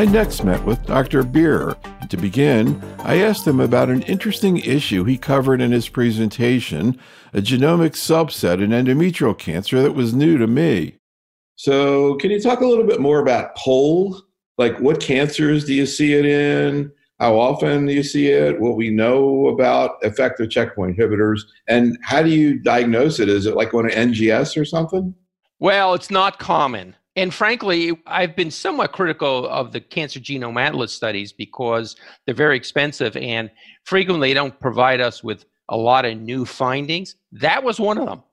I next met with Dr. Beer. To begin, I asked him about an interesting issue he covered in his presentation, a genomic subset in endometrial cancer that was new to me. So, can you talk a little bit more about POL? Like, what cancers do you see it in? How often do you see it? What we know about effective checkpoint inhibitors? And how do you diagnose it? Is it like on an NGS or something? Well, it's not common. And frankly, I've been somewhat critical of the Cancer Genome Atlas studies because they're very expensive and frequently they don't provide us with a lot of new findings. That was one of them.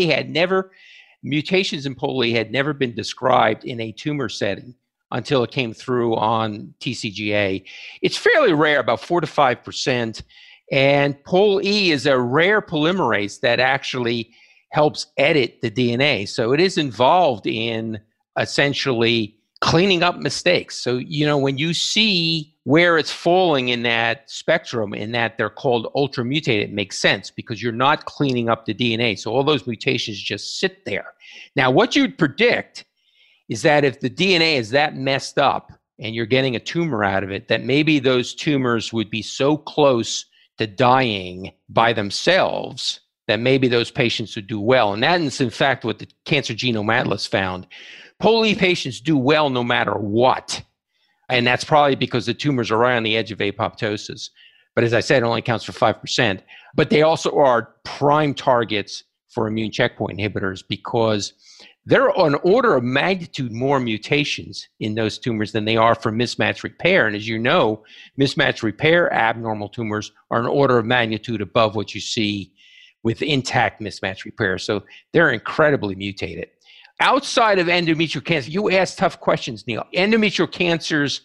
Mutations in POLE had never been described in a tumor setting until it came through on TCGA. It's fairly rare, about 4 to 5%. And POLE is a rare polymerase that actually helps edit the DNA. So it is involved in essentially cleaning up mistakes. So, when you see where it's falling in that spectrum, in that they're called ultra mutated, it makes sense because you're not cleaning up the DNA. So all those mutations just sit there. Now, what you'd predict is that if the DNA is that messed up and you're getting a tumor out of it, that maybe those tumors would be so close to dying by themselves that maybe those patients would do well. And that is, in fact, what the Cancer Genome Atlas found. POLE patients do well no matter what. And that's probably because the tumors are right on the edge of apoptosis. But as I said, it only accounts for 5%. But they also are prime targets for immune checkpoint inhibitors because there are an order of magnitude more mutations in those tumors than they are for mismatch repair. And as you know, mismatch repair abnormal tumors are an order of magnitude above what you see with intact mismatch repair. So they're incredibly mutated. Outside of endometrial cancer, you asked tough questions, Neil. Endometrial cancers,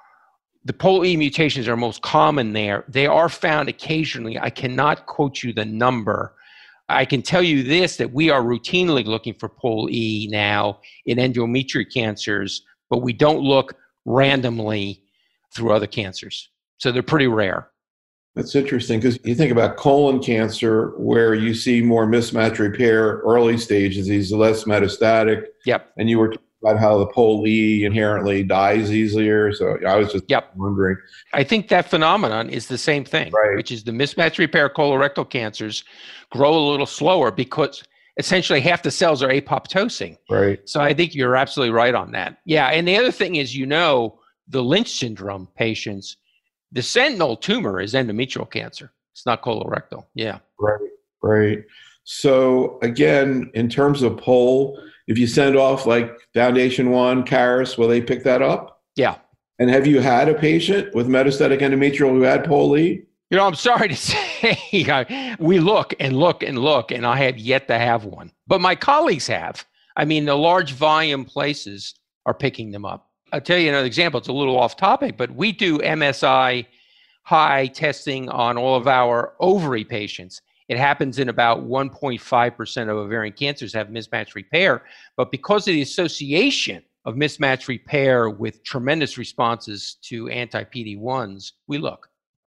the POLE mutations are most common there. They are found occasionally. I cannot quote you the number. I can tell you this, that we are routinely looking for POLE now in endometrial cancers, but we don't look randomly through other cancers. So they're pretty rare. That's interesting because you think about colon cancer where you see more mismatch repair early stage disease, less metastatic. Yep. And you were talking about how the POLE inherently dies easier. So I was just wondering. I think that phenomenon is the same thing, right, which is the mismatch repair colorectal cancers grow a little slower because essentially half the cells are apoptosing. Right. So I think you're absolutely right on that. Yeah. And the other thing is, the Lynch syndrome patients, the sentinel tumor is endometrial cancer. It's not colorectal. Yeah. Right. So again, in terms of POLE, if you send off like Foundation One, Caris, will they pick that up? Yeah. And have you had a patient with metastatic endometrial who had POLE? I'm sorry to say, we look, and I have yet to have one. But my colleagues have. I mean, the large volume places are picking them up. I'll tell you another example. It's a little off topic, but we do MSI high testing on all of our ovary patients. It happens in about 1.5% of ovarian cancers have mismatch repair. But because of the association of mismatch repair with tremendous responses to anti-PD-1s, we look.